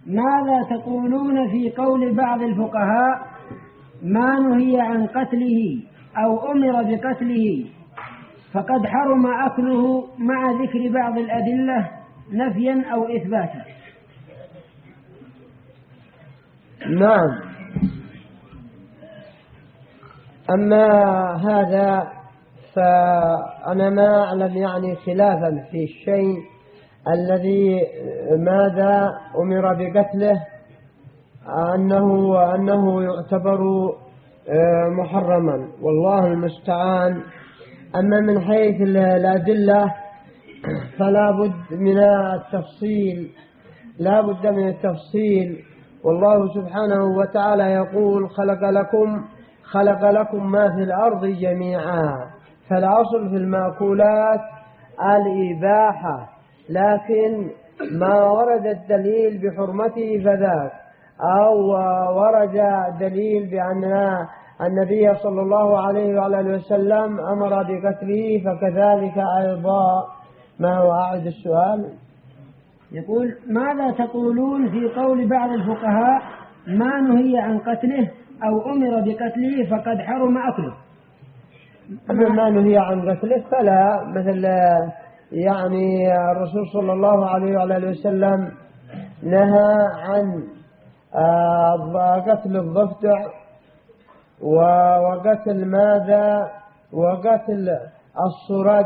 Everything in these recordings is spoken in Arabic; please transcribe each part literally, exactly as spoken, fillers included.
ماذا تقولون في قول بعض الفقهاء ما نهي عن قتله أو أمر بقتله فقد حرم أكله مع ذكر بعض الأدلة نفيا أو إثباتا؟ نعم. أما هذا فأنا ما أعلم يعني خلافا في الشيء الذي ماذا أمر بقتله أنه أنه يعتبر محرما، والله المستعان. أما من حيث الأدلة فلا بد من التفصيل، لا بد من التفصيل. والله سبحانه وتعالى يقول خلق لكم خلق لكم ما في الأرض جميعا، فالأصل في المأكولات الإباحة، لكن ما ورد الدليل بحرمته فذاك، أو ورد دليل بأن النبي صلى الله عليه وعلى آله وسلم أمر بقتله فكذلك أيضا. ما هو أعد السؤال؟ يقول ماذا تقولون في قول بعض الفقهاء ما نهي عن قتله أو أمر بقتله فقد حرم أكله؟ أما ما نهي عن قتله فلا، مثل يعني الرسول صلى الله عليه وعلى آله وسلم نهى عن قتل الضفدع وقتل ماذا وقتل الصرد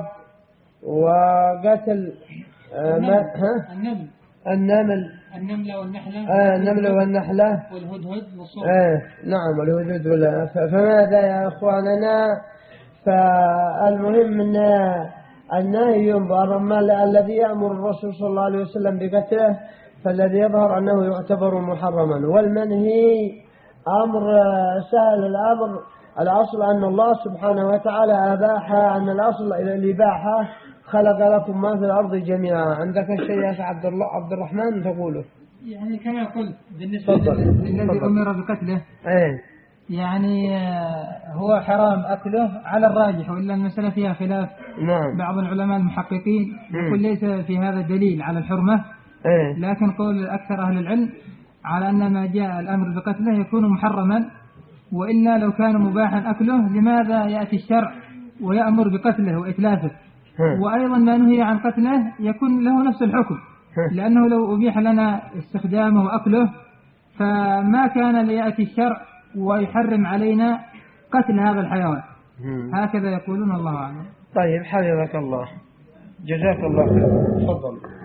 وقتل النمل النمل النملة والنحلة آه النملة والنحلة والهدهد والصوت. آه نعم والهدهد ولا. فماذا يا أخواننا؟ فالمهم أن النهي ينظر، أما الذي يأمر الرسول صلى الله عليه وسلم بقتله فالذي يظهر أنه يعتبر محرما، والمنهي أمر سهل الأمر. الأصل أن الله سبحانه وتعالى أباح، أن الأصل إلى الإباحة، خلق لكم ما في الأرض جميعا. عندك الشيء يا عبد الله عبد الرحمن تقوله؟ يعني كما قلت بالنسبة للذي أمر بقتله ايه يعني هو حرام أكله على الراجح، وإلا المسألة فيها خلاف. نعم. بعض العلماء المحققين يقول ليس في هذا دليل على الحرمة، ايه. لكن قول أكثر أهل العلم على أن ما جاء الأمر بقتله يكون محرما، وإلا لو كان مباحا أكله لماذا يأتي الشرع ويأمر بقتله وإتلافه؟ وأيضا ما نهي عن قتله يكون له نفس الحكم، لأنه لو أبيح لنا استخدامه وأكله فما كان ليأتي الشرع ويحرم علينا قتل هذا الحيوان. هكذا يقولون، الله أعلم. طيب حفظك الله، جزاك الله خير. تفضل.